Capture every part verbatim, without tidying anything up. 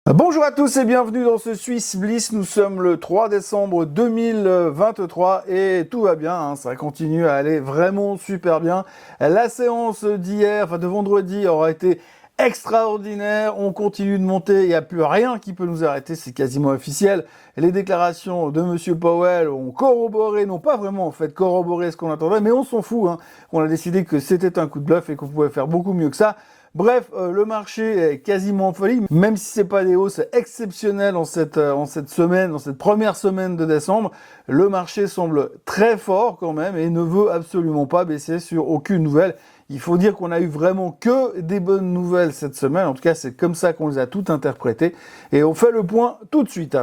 Bonjour à tous et bienvenue dans ce Swiss Bliss. Nous sommes le trois décembre deux mille vingt-trois et tout va bien, hein, ça continue à aller vraiment super bien. La séance d'hier, enfin de vendredi, aura été extraordinaire. On continue de monter, il n'y a plus rien qui peut nous arrêter, c'est quasiment officiel. Les déclarations de Monsieur Powell ont corroboré, non pas vraiment en fait corroboré ce qu'on attendait, mais on s'en fout. Hein. On a décidé que c'était un coup de bluff et qu'on pouvait faire beaucoup mieux que ça. Bref, euh, le marché est quasiment en folie, même si c'est pas des hausses exceptionnelles en cette, euh, en cette semaine, en cette première semaine de décembre, le marché semble très fort quand même et ne veut absolument pas baisser sur aucune nouvelle. Il faut dire qu'on a eu vraiment que des bonnes nouvelles cette semaine, en tout cas c'est comme ça qu'on les a toutes interprétées, et on fait le point tout de suite.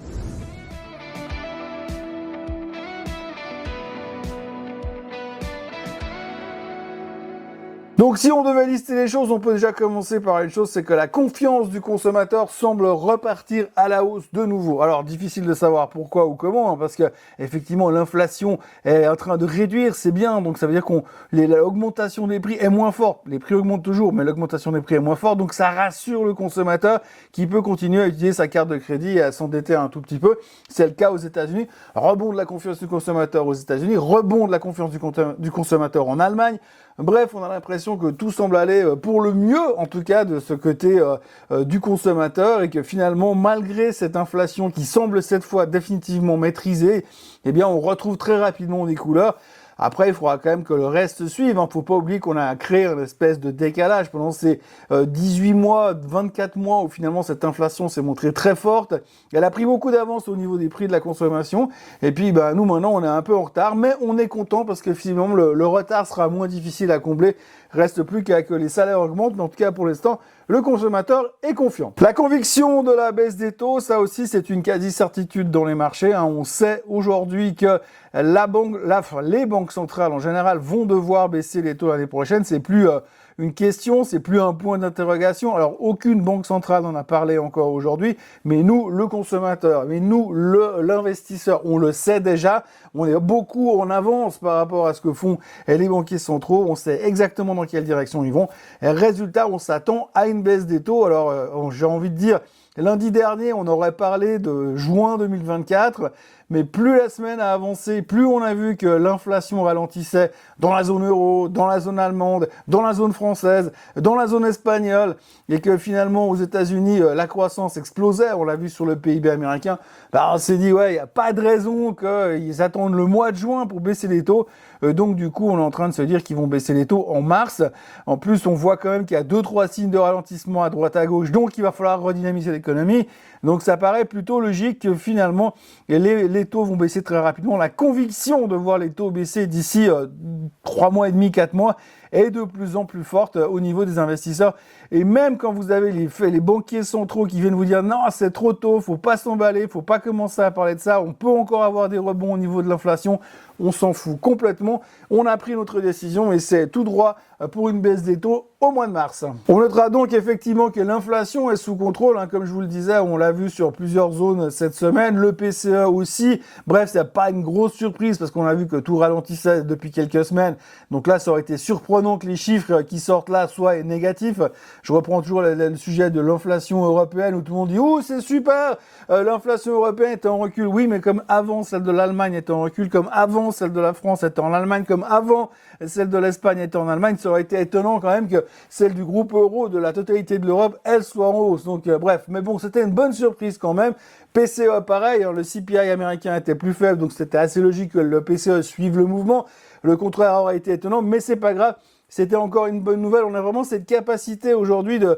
Donc si on devait lister les choses, on peut déjà commencer par une chose, c'est que la confiance du consommateur semble repartir à la hausse de nouveau. Alors difficile de savoir pourquoi ou comment, hein, parce que effectivement l'inflation est en train de réduire, c'est bien, donc ça veut dire qu'on l'augmentation des prix est moins forte. Les prix augmentent toujours, mais l'augmentation des prix est moins forte, donc ça rassure le consommateur qui peut continuer à utiliser sa carte de crédit et à s'endetter un tout petit peu. C'est le cas aux États-Unis. Rebond de la confiance du consommateur aux États-Unis, rebond de la confiance du, du consommateur en Allemagne. Bref, on a l'impression que tout semble aller pour le mieux, en tout cas, de ce côté euh, euh, du consommateur, et que finalement, malgré cette inflation qui semble cette fois définitivement maîtrisée, eh bien, on retrouve très rapidement des couleurs. Après, il faudra quand même que le reste suive. Hein. Faut pas oublier qu'on a créé une espèce de décalage pendant ces euh, dix-huit mois, vingt-quatre mois où finalement cette inflation s'est montrée très forte. Elle a pris beaucoup d'avance au niveau des prix de la consommation. Et puis, bah, nous maintenant, on est un peu en retard, mais on est content parce que finalement le, le retard sera moins difficile à combler. Reste plus qu'à que les salaires augmentent, mais en tout cas pour l'instant, le consommateur est confiant. La conviction de la baisse des taux, ça aussi c'est une quasi-certitude dans les marchés. Hein. On sait aujourd'hui que la banque, la, enfin, les banques centrales en général vont devoir baisser les taux l'année prochaine. C'est plus euh, une question, c'est plus un point d'interrogation. Alors aucune banque centrale n'en a parlé encore aujourd'hui, mais nous, le consommateur, mais nous, le, l'investisseur, on le sait déjà. On est beaucoup en avance par rapport à ce que font les banquiers centraux. On sait exactement dans quelle direction ils vont. Et résultat, on s'attend à une baisse des taux. Alors euh, j'ai envie de dire, lundi dernier, on aurait parlé de juin deux mille vingt-quatre, mais plus la semaine a avancé, plus on a vu que l'inflation ralentissait dans la zone euro, dans la zone allemande, dans la zone française, dans la zone espagnole, et que finalement aux États-Unis la croissance explosait, on l'a vu sur le P I B américain. Bah, on s'est dit ouais, il n'y a pas de raison qu'ils attendent le mois de juin pour baisser les taux. Euh, donc du coup, on est en train de se dire qu'ils vont baisser les taux en mars. En plus, on voit quand même qu'il y a deux trois signes de ralentissement à droite à gauche, donc il va falloir redynamiser l'économie. Donc ça paraît plutôt logique que finalement les, les taux vont baisser très rapidement. La conviction de voir les taux baisser d'ici euh, trois mois et demi, quatre mois est de plus en plus forte au niveau des investisseurs. Et même quand vous avez les, les banquiers centraux qui viennent vous dire non, c'est trop tôt, faut pas s'emballer, faut pas commencer à parler de ça, on peut encore avoir des rebonds au niveau de l'inflation, on s'en fout complètement. On a pris notre décision et c'est tout droit pour une baisse des taux au mois de mars. On notera donc effectivement que l'inflation est sous contrôle, hein, comme je vous le disais, on l'a vu sur plusieurs zones cette semaine, le P C E aussi. Bref, c'est pas une grosse surprise parce qu'on a vu que tout ralentissait depuis quelques semaines. Donc là, ça aurait été surprenant que les chiffres qui sortent là soient négatifs. Je reprends toujours le, le sujet de l'inflation européenne où tout le monde dit « Oh, c'est super, euh, l'inflation européenne est en recul. » Oui, mais comme avant celle de l'Allemagne était en recul, comme avant celle de la France était en Allemagne, comme avant celle de l'Espagne était en Allemagne, ça aurait été étonnant quand même que celle du groupe euro de la totalité de l'Europe, elle soit en hausse. Donc euh, bref, mais bon, c'était une bonne surprise quand même. P C E pareil, hein, le C P I américain était plus faible, donc c'était assez logique que le P C E suive le mouvement. Le contraire aurait été étonnant, mais c'est pas grave. C'était encore une bonne nouvelle. On a vraiment cette capacité aujourd'hui de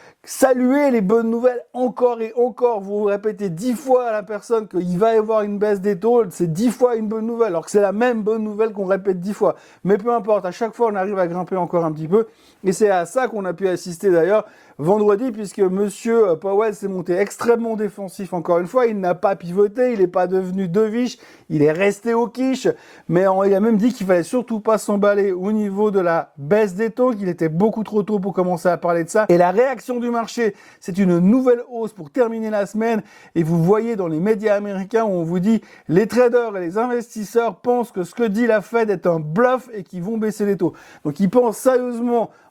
saluer les bonnes nouvelles encore et encore. Vous répétez dix fois à la personne qu'il va y avoir une baisse des taux, c'est dix fois une bonne nouvelle, alors que c'est la même bonne nouvelle qu'on répète dix fois. Mais peu importe, à chaque fois on arrive à grimper encore un petit peu. Et c'est à ça qu'on a pu assister d'ailleurs vendredi, puisque Monsieur Powell s'est monté extrêmement défensif encore une fois. Il n'a pas pivoté, il n'est pas devenu deviche, il est resté au quiche. Mais il a même dit qu'il fallait surtout pas s'emballer au niveau de la baisse des taux, qu'il était beaucoup trop tôt pour commencer à parler de ça. Et la réaction du marché, c'est une nouvelle hausse pour terminer la semaine. Et vous voyez dans les médias américains où on vous dit les traders et les investisseurs pensent que ce que dit la Fed est un bluff et qu'ils vont baisser les taux. Donc ils pensent sérieusement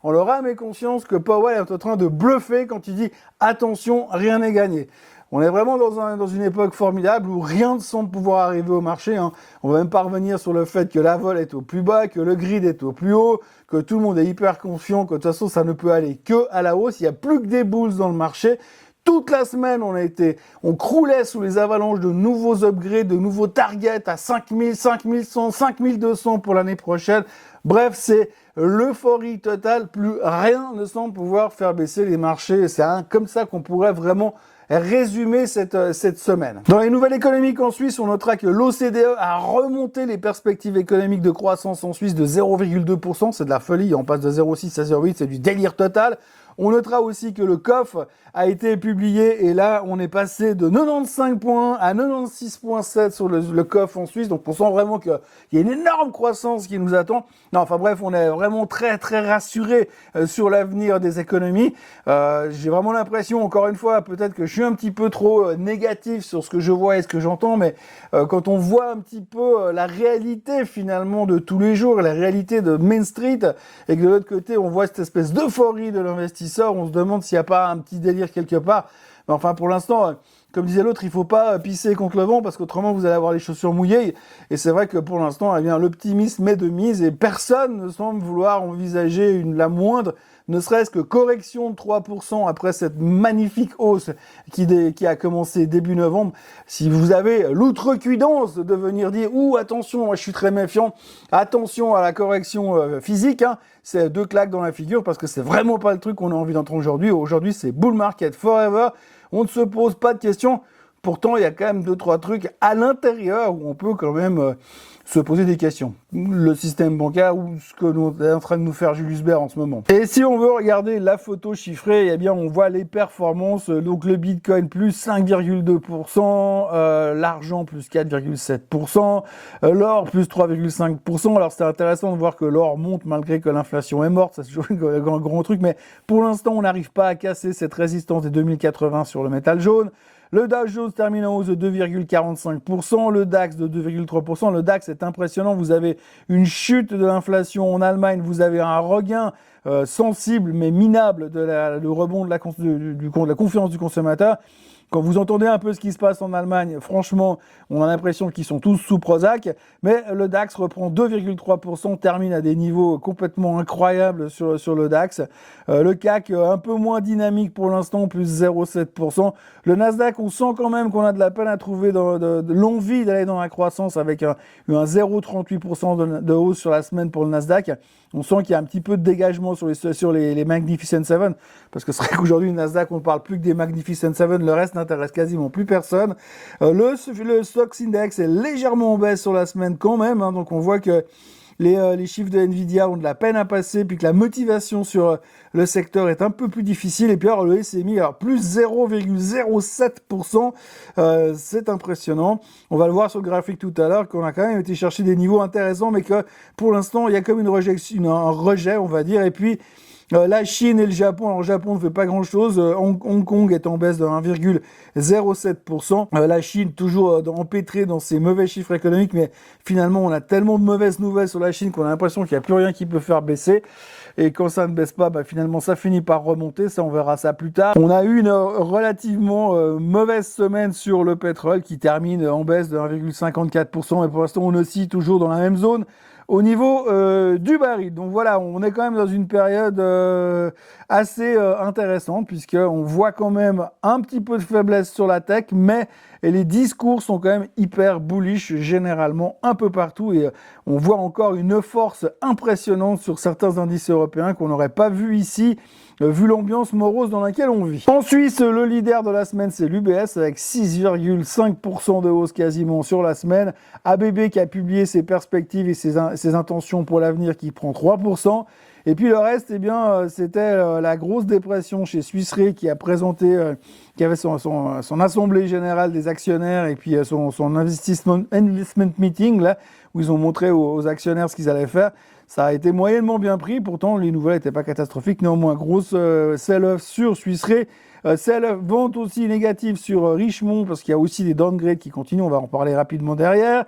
on leur a mis conscience que Powell est en train de bluffer quand il dit « attention, rien n'est gagné ». On est vraiment dans, un, dans une époque formidable où rien ne semble pouvoir arriver au marché. Hein. On va même pas revenir sur le fait que la vol est au plus bas, que le grid est au plus haut, que tout le monde est hyper confiant, que de toute façon ça ne peut aller que à la hausse. Il n'y a plus que des bulls dans le marché. Toute la semaine, on a été, on croulait sous les avalanches de nouveaux upgrades, de nouveaux targets à cinq mille, cinq mille cent, cinq mille deux cents pour l'année prochaine. Bref, c'est l'euphorie totale. Plus rien ne semble pouvoir faire baisser les marchés. C'est hein, comme ça qu'on pourrait vraiment résumer cette, cette semaine. Dans les nouvelles économiques en Suisse, on notera que l'O C D E a remonté les perspectives économiques de croissance en Suisse de zéro virgule deux pour cent. C'est de la folie, on passe de zéro virgule six à zéro virgule huit, c'est du délire total. On notera aussi que le C O F a été publié et là, on est passé de quatre-vingt-quinze points à quatre-vingt-seize virgule sept sur le, le C O F en Suisse. Donc, on sent vraiment qu'il y a une énorme croissance qui nous attend. Non, enfin bref, on est vraiment très, très rassuré euh, sur l'avenir des économies. Euh, j'ai vraiment l'impression, encore une fois, peut-être que je suis un petit peu trop euh, négatif sur ce que je vois et ce que j'entends, mais euh, quand on voit un petit peu euh, la réalité finalement de tous les jours, la réalité de Main Street, et que de l'autre côté, on voit cette espèce d'euphorie de l'investisseur, on se demande s'il n'y a pas un petit délire quelque part. Mais enfin, pour l'instant, comme disait l'autre, il faut pas pisser contre le vent parce qu'autrement vous allez avoir les chaussures mouillées. Et c'est vrai que pour l'instant, eh bien, l'optimisme est de mise et personne ne semble vouloir envisager une, la moindre, ne serait-ce que correction de trois pour cent après cette magnifique hausse qui, dé, qui a commencé début novembre. Si vous avez l'outrecuidance de venir dire « Ouh, attention, moi je suis très méfiant, attention à la correction euh, physique hein, », c'est deux claques dans la figure parce que c'est vraiment pas le truc qu'on a envie d'entendre aujourd'hui. Aujourd'hui, c'est bull market forever. On ne se pose pas de questions. Pourtant, il y a quand même deux, trois trucs à l'intérieur où on peut quand même euh, se poser des questions. Le système bancaire ou ce que nous est en train de nous faire Julius Baer en ce moment. Et si on veut regarder la photo chiffrée, eh bien, on voit les performances. Donc, le Bitcoin plus cinq virgule deux pour cent, euh, l'argent plus quatre virgule sept pour cent, euh, l'or plus trois virgule cinq pour cent. Alors, c'est intéressant de voir que l'or monte malgré que l'inflation est morte. C'est toujours un grand, grand truc. Mais pour l'instant, on n'arrive pas à casser cette résistance des deux mille quatre-vingts sur le métal jaune. Le Dow Jones termine en hausse de deux virgule quarante-cinq pour cent, le DAX de deux virgule trois pour cent. Le DAX est impressionnant, vous avez une chute de l'inflation en Allemagne, vous avez un regain euh, sensible mais minable de la, le rebond de la, du, du, de la confiance du consommateur. Quand vous entendez un peu ce qui se passe en Allemagne, franchement, on a l'impression qu'ils sont tous sous Prozac. Mais le DAX reprend deux virgule trois pour cent, termine à des niveaux complètement incroyables sur, sur le DAX. Euh, le C A C, un peu moins dynamique pour l'instant, plus zéro virgule sept pour cent. Le Nasdaq, on sent quand même qu'on a de la peine à trouver de, de, de l'envie d'aller dans la croissance avec un, un zéro virgule trente-huit pour cent de, de hausse sur la semaine pour le Nasdaq. On sent qu'il y a un petit peu de dégagement sur les, sur les, les Magnificent Seven, parce que c'est vrai qu'aujourd'hui, le Nasdaq, on ne parle plus que des Magnificent Seven, le reste n'intéresse quasiment plus personne. Euh, le, le Stoxx Index est légèrement en baisse sur la semaine quand même, hein, donc on voit que les, euh, les chiffres de Nvidia ont de la peine à passer, puis que la motivation sur euh, le secteur est un peu plus difficile. Et puis alors le S M I, alors plus zéro virgule zéro sept pour cent, euh, c'est impressionnant. On va le voir sur le graphique tout à l'heure, qu'on a quand même été chercher des niveaux intéressants, mais que pour l'instant, il y a comme une rejection, un rejet, on va dire. Et puis, Euh, la Chine et le Japon, alors le Japon ne fait pas grand-chose, euh, Hong, Hong Kong est en baisse de un virgule zéro sept pour cent, euh, la Chine toujours euh, empêtrée dans ses mauvais chiffres économiques, mais finalement on a tellement de mauvaises nouvelles sur la Chine qu'on a l'impression qu'il n'y a plus rien qui peut faire baisser, et quand ça ne baisse pas, bah, finalement ça finit par remonter, ça on verra ça plus tard. On a eu une euh, relativement euh, mauvaise semaine sur le pétrole qui termine en baisse de un virgule cinquante-quatre pour cent, et pour l'instant on oscille toujours dans la même zone au niveau euh, du baril. Donc voilà, on est quand même dans une période euh, assez euh, intéressante, puisqu'on voit quand même un petit peu de faiblesse sur la tech, mais et les discours sont quand même hyper bullish généralement un peu partout, et euh, on voit encore une force impressionnante sur certains indices européens qu'on n'aurait pas vu ici, euh, vu l'ambiance morose dans laquelle on vit. En Suisse, le leader de la semaine, c'est l'U B S avec six virgule cinq pour cent de hausse quasiment sur la semaine. A B B qui a publié ses perspectives et ses, in ses intentions pour l'avenir qui prend trois pour cent. Et puis le reste, eh bien, euh, c'était euh, la grosse dépression chez Swiss Re qui a présenté, euh, qui avait son, son, son assemblée générale des actionnaires et puis euh, son, son investissement investment meeting là, où ils ont montré aux, aux actionnaires ce qu'ils allaient faire. Ça a été moyennement bien pris, pourtant les nouvelles n'étaient pas catastrophiques. Néanmoins, grosse euh, sell-off sur Swiss Re. Euh, sell-off, vente aussi négative sur euh, Richemont, parce qu'il y a aussi des downgrades qui continuent, on va en parler rapidement derrière.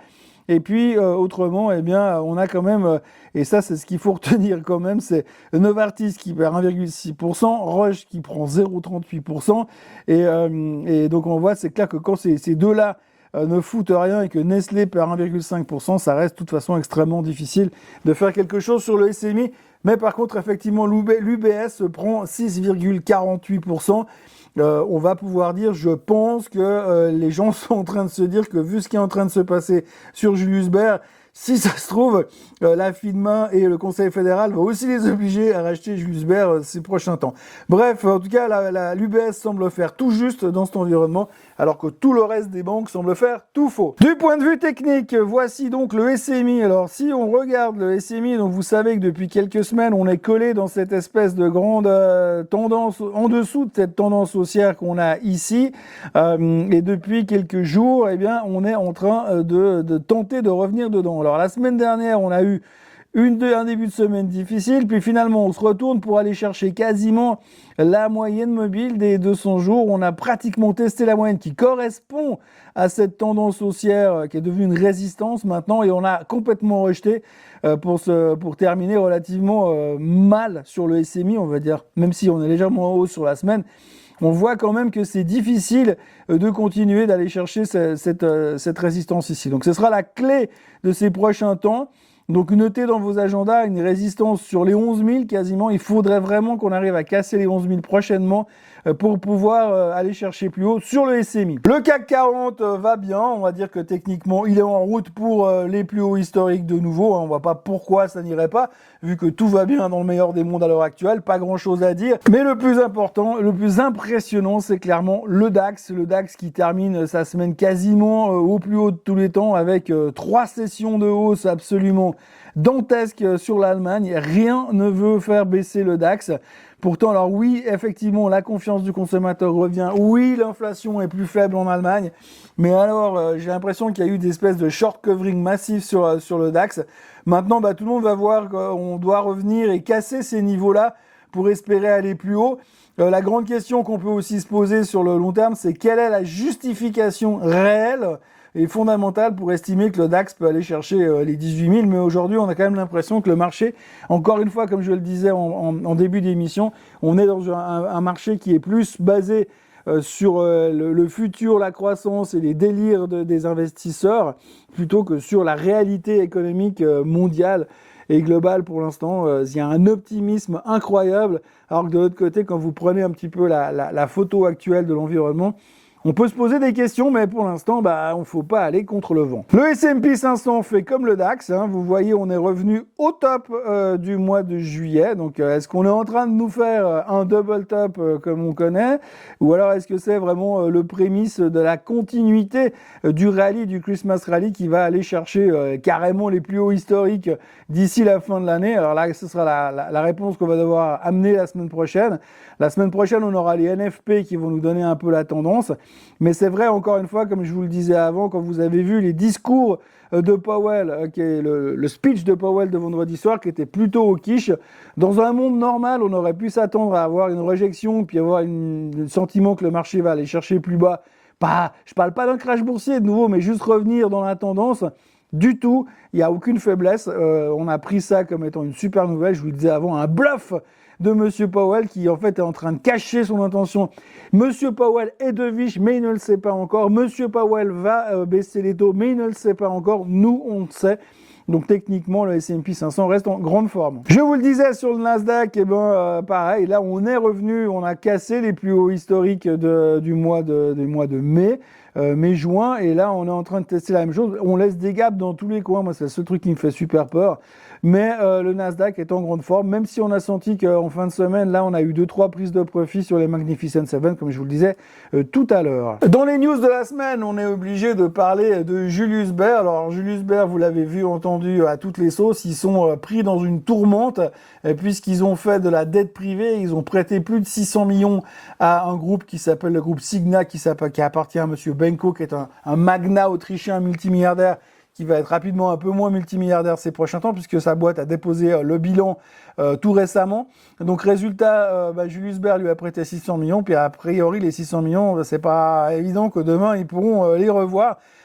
Et puis, euh, autrement, eh bien, on a quand même, euh, et ça, c'est ce qu'il faut retenir quand même, c'est Novartis qui perd un virgule six pour cent, Roche qui prend zéro virgule trente-huit pour cent. Et, euh, et donc, on voit, c'est clair que quand ces, ces deux-là euh, ne foutent rien et que Nestlé perd un virgule cinq pour cent, ça reste de toute façon extrêmement difficile de faire quelque chose sur le S M I. Mais par contre, effectivement, l'U B S prend six virgule quarante-huit pour cent. Euh, on va pouvoir dire, je pense que euh, les gens sont en train de se dire que vu ce qui est en train de se passer sur Julius Baer, si ça se trouve, euh, la FINMA et le Conseil fédéral vont aussi les obliger à racheter Julius Baer euh, ces prochains temps. Bref, en tout cas, la, la, l'U B S semble faire tout juste dans cet environnement, alors que tout le reste des banques semble faire tout faux. Du point de vue technique, voici donc le S M I. Alors, si on regarde le S M I, donc vous savez que depuis quelques semaines, on est collé dans cette espèce de grande euh, tendance, en dessous de cette tendance haussière qu'on a ici. Euh, et depuis quelques jours, eh bien, on est en train de, de tenter de revenir dedans. Alors, la semaine dernière, on a eu Une, un début de semaine difficile, puis finalement on se retourne pour aller chercher quasiment la moyenne mobile des deux cents jours. On a pratiquement testé la moyenne qui correspond à cette tendance haussière qui est devenue une résistance maintenant, et on a complètement rejeté euh, pour, se, pour terminer relativement euh, mal sur le S M I, on va dire, même si on est légèrement en hausse sur la semaine. On voit quand même que c'est difficile de continuer d'aller chercher cette, cette, cette résistance ici. Donc ce sera la clé de ces prochains temps. Donc notez dans vos agendas une résistance sur les onze mille quasiment. Il faudrait vraiment qu'on arrive à casser les onze mille prochainement pour pouvoir aller chercher plus haut sur le S M I. Le C A C quarante va bien, on va dire que techniquement il est en route pour les plus hauts historiques de nouveau. On voit pas pourquoi ça n'irait pas, vu que tout va bien dans le meilleur des mondes à l'heure actuelle, pas grand chose à dire. Mais le plus important, le plus impressionnant, c'est clairement le DAX. Le DAX qui termine sa semaine quasiment au plus haut de tous les temps avec trois sessions de hausse absolument dantesques sur l'Allemagne. Rien ne veut faire baisser le DAX. Pourtant, alors oui, effectivement, la confiance du consommateur revient. Oui, l'inflation est plus faible en Allemagne. Mais alors, euh, j'ai l'impression qu'il y a eu des espèces de short covering massif sur, euh, sur le DAX. Maintenant, bah, tout le monde va voir qu'on doit revenir et casser ces niveaux-là pour espérer aller plus haut. Euh, la grande question qu'on peut aussi se poser sur le long terme, c'est quelle est la justification réelle et fondamentale pour estimer que le DAX peut aller chercher euh, les dix-huit mille. Mais aujourd'hui, on a quand même l'impression que le marché, encore une fois, comme je le disais en, en, en début d'émission, on est dans un, un marché qui est plus basé euh, sur euh, le, le futur, la croissance et les délires de, des investisseurs, plutôt que sur la réalité économique euh, mondiale et globale pour l'instant. Euh, il y a un optimisme incroyable, alors que de l'autre côté, quand vous prenez un petit peu la, la, la photo actuelle de l'environnement, on peut se poser des questions, mais pour l'instant, bah, on ne faut pas aller contre le vent. Le S and P cinq cents fait comme le DAX. Hein. Vous voyez, on est revenu au top euh, du mois de juillet. Donc, euh, est-ce qu'on est en train de nous faire euh, un double top euh, comme on connaît? Ou alors, est-ce que c'est vraiment euh, le prémisse de la continuité euh, du rallye, du Christmas rally, qui va aller chercher euh, carrément les plus hauts historiques d'ici la fin de l'année? Alors là, ce sera la, la, la réponse qu'on va devoir amener la semaine prochaine. La semaine prochaine, on aura les N F P qui vont nous donner un peu la tendance. Mais c'est vrai, encore une fois, comme je vous le disais avant, quand vous avez vu les discours de Powell, qui est le, le speech de Powell de vendredi soir, qui était plutôt au quiche, dans un monde normal, on aurait pu s'attendre à avoir une rejection, puis avoir une, le sentiment que le marché va aller chercher plus bas. Pas, je parle pas d'un crash boursier de nouveau, mais juste revenir dans la tendance. Du tout, il n'y a aucune faiblesse. Euh, on a pris ça comme étant une super nouvelle. Je vous le disais avant, un bluff de Monsieur Powell qui en fait est en train de cacher son intention. Monsieur Powell est dovish, mais il ne le sait pas encore. Monsieur Powell va euh, baisser les taux, mais il ne le sait pas encore. Nous, on le sait. Donc techniquement, le S and P cinq cents reste en grande forme. Je vous le disais sur le Nasdaq, eh ben euh, pareil, là on est revenu, on a cassé les plus hauts historiques de, du mois de, du mois de mai. Euh, mai-juin, et là on est en train de tester la même chose. On laisse des gaps dans tous les coins, moi c'est le seul truc qui me fait super peur. Mais euh, le Nasdaq est en grande forme, même si on a senti qu'en fin de semaine, là on a eu deux trois prises de profit sur les Magnificent Seven, comme je vous le disais euh, tout à l'heure. Dans les news de la semaine, on est obligé de parler de Julius Baer. Alors Julius Baer, vous l'avez vu, entendu à toutes les sauces, ils sont euh, pris dans une tourmente, euh, puisqu'ils ont fait de la dette privée, ils ont prêté plus de six cents millions à un groupe qui s'appelle le groupe Signa, qui, qui appartient à Monsieur Benko, qui est un, un magnat autrichien multimilliardaire, qui va être rapidement un peu moins multimilliardaire ces prochains temps, puisque sa boîte a déposé euh, le bilan euh, tout récemment. Donc résultat, euh, bah, Julius Baer lui a prêté six cents millions, puis a priori les six cents millions, c'est pas évident que demain ils pourront euh, les revoir.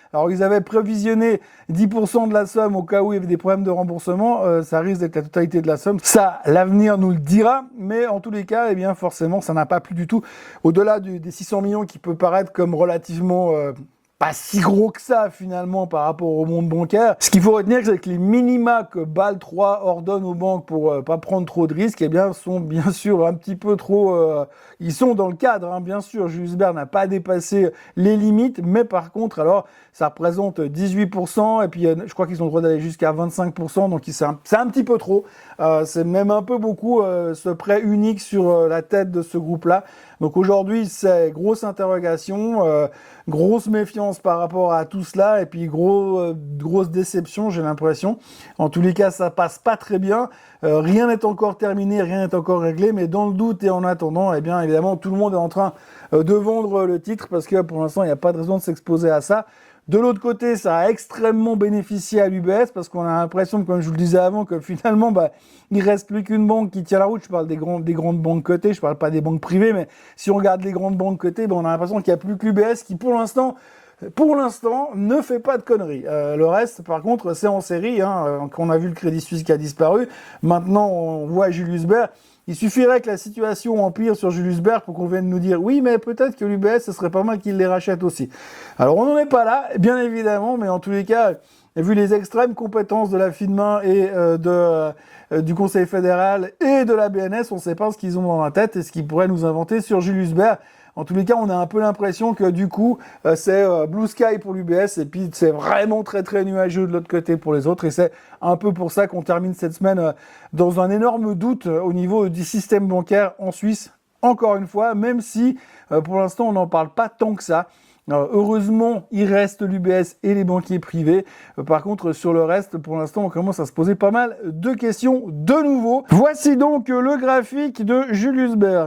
Alors ils avaient prévisionné dix pour cent de la somme au cas où il y avait des problèmes de remboursement, euh, ça risque d'être la totalité de la somme. Ça, l'avenir nous le dira, mais en tous les cas, eh bien forcément, ça n'a pas plu du tout. Au-delà du, des six cents millions qui peut paraître comme relativement... Euh, pas si gros que ça finalement par rapport au monde bancaire. Ce qu'il faut retenir, c'est que les minima que Bâle trois ordonne aux banques pour euh, pas prendre trop de risques, eh bien sont bien sûr un petit peu trop... Euh, ils sont dans le cadre, hein, bien sûr. Julius Baer n'a pas dépassé les limites, mais par contre, alors, ça représente dix-huit pour cent, et puis euh, je crois qu'ils ont le droit d'aller jusqu'à vingt-cinq pour cent, donc c'est un, c'est un petit peu trop. Euh, c'est même un peu beaucoup euh, ce prêt unique sur euh, la tête de ce groupe-là. Donc aujourd'hui, c'est grosse interrogation, euh, grosse méfiance par rapport à tout cela, et puis gros, euh, grosse déception, j'ai l'impression. En tous les cas, ça passe pas très bien. Euh, rien n'est encore terminé, rien n'est encore réglé, mais dans le doute et en attendant, eh bien évidemment, tout le monde est en train euh, de vendre le titre parce que pour l'instant, il n'y a pas de raison de s'exposer à ça. De l'autre côté, ça a extrêmement bénéficié à l'U B S parce qu'on a l'impression, comme je vous le disais avant, que finalement, bah, il reste plus qu'une banque qui tient la route. Je parle des, grands, des grandes banques cotées, je parle pas des banques privées, mais si on regarde les grandes banques cotées, bah, on a l'impression qu'il n'y a plus que l'U B S qui, pour l'instant, pour l'instant, ne fait pas de conneries. Euh, le reste, par contre, c'est en série. Hein. On a vu le Crédit Suisse qui a disparu. Maintenant, on voit Julius Baer. Il suffirait que la situation empire sur Julius Baer pour qu'on vienne nous dire oui, mais peut-être que l'U B S, ce serait pas mal qu'il les rachète aussi. Alors, on n'en est pas là, bien évidemment, mais en tous les cas, vu les extrêmes compétences de la FINMA et euh, de, euh, du Conseil fédéral et de la B N S, on ne sait pas ce qu'ils ont dans la tête et ce qu'ils pourraient nous inventer sur Julius Baer. En tous les cas, on a un peu l'impression que du coup, euh, c'est euh, Blue Sky pour l'U B S et puis c'est vraiment très très nuageux de l'autre côté pour les autres. Et c'est un peu pour ça qu'on termine cette semaine euh, dans un énorme doute euh, au niveau du système bancaire en Suisse. Encore une fois, même si euh, pour l'instant on n'en parle pas tant que ça. Euh, heureusement, il reste l'U B S et les banquiers privés. Euh, par contre, sur le reste, pour l'instant, on commence à se poser pas mal de questions de nouveau. Voici donc euh, le graphique de Julius Baer.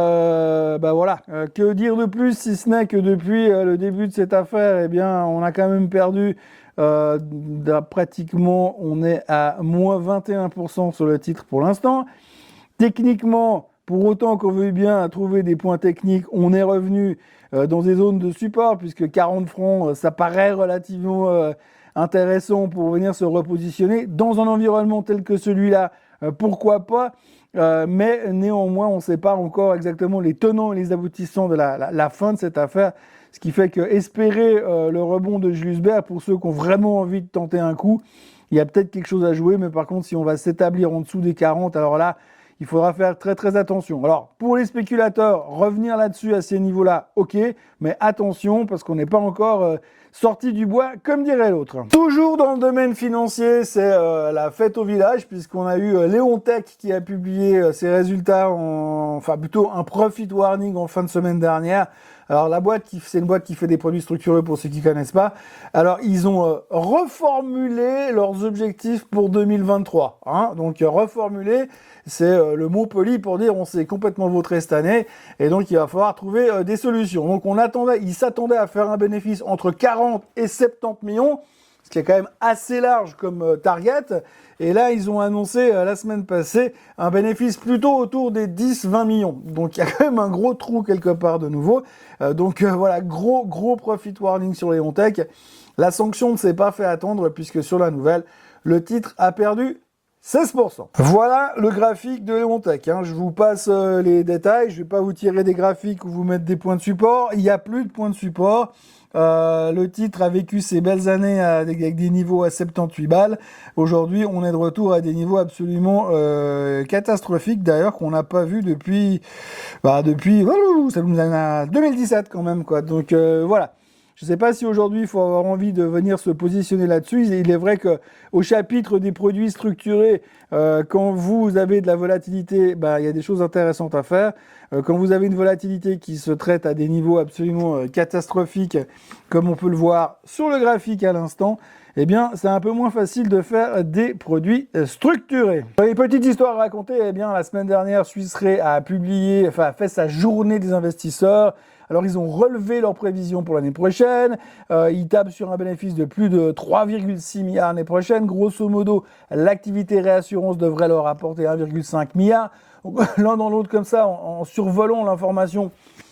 Euh, bah voilà, euh, que dire de plus si ce n'est que depuis euh, le début de cette affaire, eh bien, on a quand même perdu euh, pratiquement, on est à moins vingt et un pour cent sur le titre pour l'instant. Techniquement, pour autant qu'on veuille bien trouver des points techniques, on est revenu euh, dans des zones de support, puisque quarante francs, euh, ça paraît relativement euh, intéressant pour venir se repositionner. Dans un environnement tel que celui-là, euh, pourquoi pas, euh, mais néanmoins, on ne sait pas encore exactement les tenants et les aboutissants de la, la, la fin de cette affaire, ce qui fait que espérer euh, le rebond de Julius Baer, pour ceux qui ont vraiment envie de tenter un coup, il y a peut-être quelque chose à jouer, mais par contre, si on va s'établir en dessous des quarante, alors là, il faudra faire très très attention. Alors, pour les spéculateurs, revenir là-dessus à ces niveaux-là, ok, mais attention, parce qu'on n'est pas encore euh, sorti du bois, comme dirait l'autre. Toujours dans le domaine financier, c'est euh, la fête au village, puisqu'on a eu euh, Leontech qui a publié euh, ses résultats, en, enfin plutôt un profit warning en fin de semaine dernière. Alors la boîte, qui, c'est une boîte qui fait des produits structurés pour ceux qui connaissent pas. Alors ils ont euh, reformulé leurs objectifs pour deux mille vingt-trois. Hein, donc euh, reformulé, c'est euh, le mot poli pour dire on s'est complètement vautré cette année et donc il va falloir trouver euh, des solutions. Donc on attendait, ils s'attendaient à faire un bénéfice entre quarante et soixante-dix millions, ce qui est quand même assez large comme euh, target. Et là, ils ont annoncé euh, la semaine passée un bénéfice plutôt autour des dix à vingt millions. Donc, il y a quand même un gros trou quelque part de nouveau. Euh, donc, euh, voilà, gros, gros profit warning sur Leontech. La sanction ne s'est pas fait attendre puisque sur la nouvelle, le titre a perdu seize pour cent. Voilà le graphique de Leontech. Hein. Je vous passe euh, les détails. Je ne vais pas vous tirer des graphiques ou vous mettre des points de support. Il n'y a plus de points de support. Euh, le titre a vécu ses belles années avec des niveaux à soixante-dix-huit balles. Aujourd'hui, on est de retour à des niveaux absolument euh, catastrophiques, d'ailleurs, qu'on n'a pas vu depuis, bah, depuis, ça nous a deux mille dix-sept quand même, quoi. Donc euh, voilà. Je ne sais pas si aujourd'hui il faut avoir envie de venir se positionner là-dessus. Il est vrai que au chapitre des produits structurés, euh, quand vous avez de la volatilité, bah, il y a des choses intéressantes à faire. Euh, quand vous avez une volatilité qui se traite à des niveaux absolument euh, catastrophiques, comme on peut le voir sur le graphique à l'instant, eh bien, c'est un peu moins facile de faire des produits structurés. Une petite histoire à raconter, eh bien, la semaine dernière, Swiss Re a publié, enfin, a fait sa journée des investisseurs. Alors, ils ont relevé leurs prévisions pour l'année prochaine. Euh, ils tapent sur un bénéfice de plus de trois virgule six milliards l'année prochaine. Grosso modo, l'activité réassurance devrait leur apporter un virgule cinq milliard. L'un dans l'autre comme ça, en, en survolant l'information,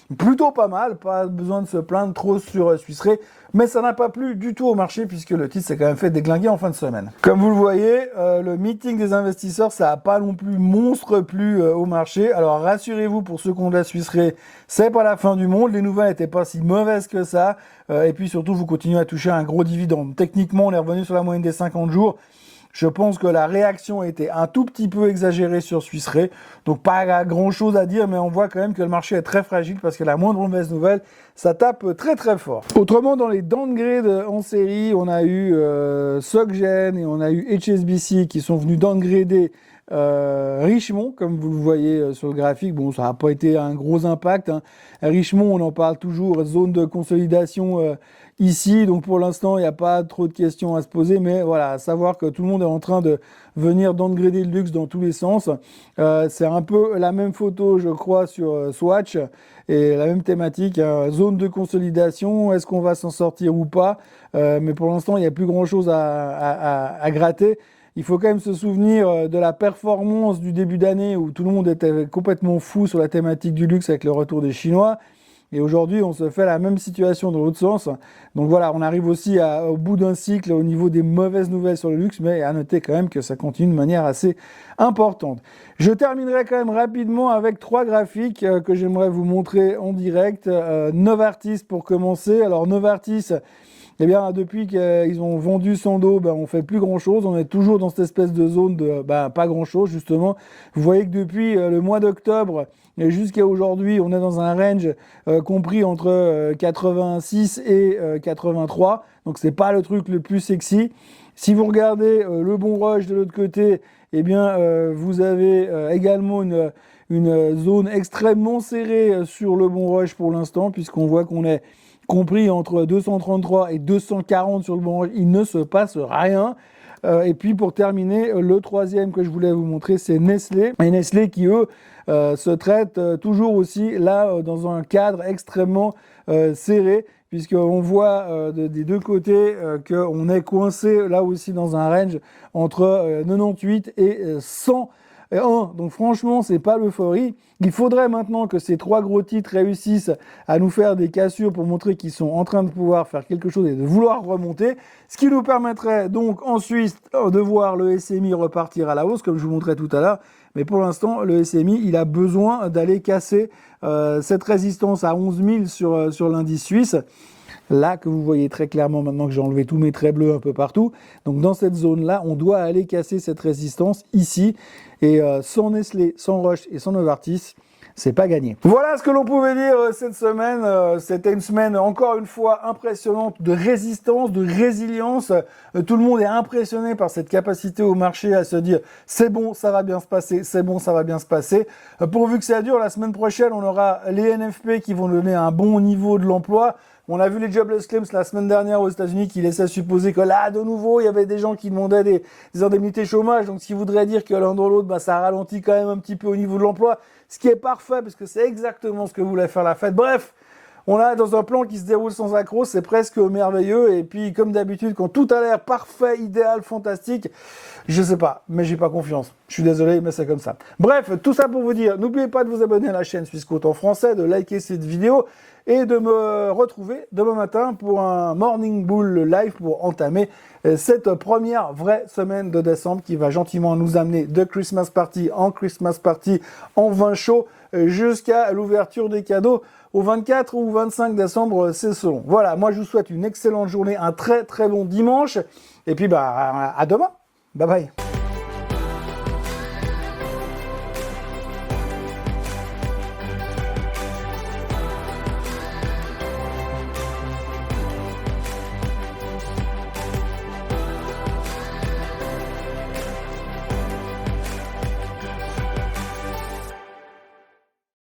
plutôt pas mal, pas besoin de se plaindre trop sur euh, Swiss Re, mais ça n'a pas plu du tout au marché puisque le titre s'est quand même fait déglinguer en fin de semaine. Comme vous le voyez, euh, le meeting des investisseurs, ça n'a pas non plus monstre plus euh, au marché. Alors rassurez-vous, pour ceux qui ont de la Swiss Re, c'est pas la fin du monde, les nouvelles n'étaient pas si mauvaises que ça, euh, et puis surtout vous continuez à toucher un gros dividende. Techniquement, on est revenu sur la moyenne des cinquante jours. Je pense que la réaction était un tout petit peu exagérée sur Swiss Re, donc pas grand chose à dire, mais on voit quand même que le marché est très fragile parce que la moindre mauvaise nouvelle, ça tape très très fort. Autrement, dans les downgrades en série, on a eu euh, SocGen et on a eu H S B C qui sont venus downgrader Euh, Richemont, comme vous le voyez euh, sur le graphique. Bon, ça n'a pas été un gros impact, hein. Richemont, on en parle toujours, zone de consolidation euh, ici, donc pour l'instant, il n'y a pas trop de questions à se poser, mais voilà, à savoir que tout le monde est en train de venir downgrader le luxe dans tous les sens. Euh, c'est un peu la même photo, je crois, sur euh, Swatch, et la même thématique, hein. Zone de consolidation, est-ce qu'on va s'en sortir ou pas? euh, Mais pour l'instant, il n'y a plus grand-chose à, à, à, à gratter. Il faut quand même se souvenir de la performance du début d'année où tout le monde était complètement fou sur la thématique du luxe avec le retour des Chinois. Et aujourd'hui, on se fait la même situation dans l'autre sens. Donc voilà, on arrive aussi à, au bout d'un cycle au niveau des mauvaises nouvelles sur le luxe, mais à noter quand même que ça continue de manière assez importante. Je terminerai quand même rapidement avec trois graphiques euh, que j'aimerais vous montrer en direct. Euh, Novartis pour commencer. Alors Novartis, eh bien, depuis qu'ils ont vendu Sandoz, ben, on fait plus grand-chose. On est toujours dans cette espèce de zone de ben, pas grand-chose, justement. Vous voyez que depuis euh, le mois d'octobre et jusqu'à aujourd'hui, on est dans un range euh, compris entre euh, quatre-vingt-six et euh, quatre-vingt-trois. Donc, c'est pas le truc le plus sexy. Si vous regardez euh, le bon rush de l'autre côté, eh bien, euh, vous avez euh, également une, une zone extrêmement serrée sur le bon rush pour l'instant, puisqu'on voit qu'on est compris entre deux cent trente-trois et deux cent quarante sur le bon rush, il ne se passe rien. Euh, et puis pour terminer, le troisième que je voulais vous montrer, c'est Nestlé. Et Nestlé qui, eux, euh, se traitent euh, toujours aussi là euh, dans un cadre extrêmement euh, serré, puisqu'on voit euh, de, des deux côtés euh, qu'on est coincé là aussi dans un range entre euh, quatre-vingt-dix-huit et euh, cent un. Donc franchement, c'est pas l'euphorie. Il faudrait maintenant que ces trois gros titres réussissent à nous faire des cassures pour montrer qu'ils sont en train de pouvoir faire quelque chose et de vouloir remonter, ce qui nous permettrait donc en Suisse de voir le S M I repartir à la hausse, comme je vous montrais tout à l'heure. Mais pour l'instant, le S M I, il a besoin d'aller casser euh, cette résistance à onze mille sur, euh, sur l'indice suisse. Là, que vous voyez très clairement maintenant que j'ai enlevé tous mes traits bleus un peu partout. Donc dans cette zone-là, on doit aller casser cette résistance ici. Et euh, sans Nestlé, sans Roche et sans Novartis, c'est pas gagné. Voilà ce que l'on pouvait dire euh, cette semaine. Euh, C'était une semaine encore une fois impressionnante de résistance, de résilience. Euh, tout le monde est impressionné par cette capacité au marché à se dire c'est bon, ça va bien se passer, c'est bon, ça va bien se passer. Euh, pourvu que ça dure, la semaine prochaine, on aura les N F P qui vont donner un bon niveau de l'emploi. On a vu les jobless claims la semaine dernière aux États-Unis qui laissaient supposer que là, de nouveau, il y avait des gens qui demandaient des, des indemnités chômage. Donc, ce qui voudrait dire que l'un dans l'autre, bah, ça ralentit quand même un petit peu au niveau de l'emploi. Ce qui est parfait parce que c'est exactement ce que voulait faire la Fed. Bref, on est dans un plan qui se déroule sans accroc. C'est presque merveilleux. Et puis, comme d'habitude, quand tout a l'air parfait, idéal, fantastique, je sais pas, mais j'ai pas confiance. Je suis désolé, mais c'est comme ça. Bref, tout ça pour vous dire, n'oubliez pas de vous abonner à la chaîne Swissquote en français, de liker cette vidéo et de me retrouver demain matin pour un Morning Bull live pour entamer cette première vraie semaine de décembre qui va gentiment nous amener de Christmas Party en Christmas Party en vin chaud jusqu'à l'ouverture des cadeaux au vingt-quatre ou vingt-cinq décembre, c'est selon. Voilà, moi je vous souhaite une excellente journée, un très très bon dimanche et puis bah à demain. Bye bye.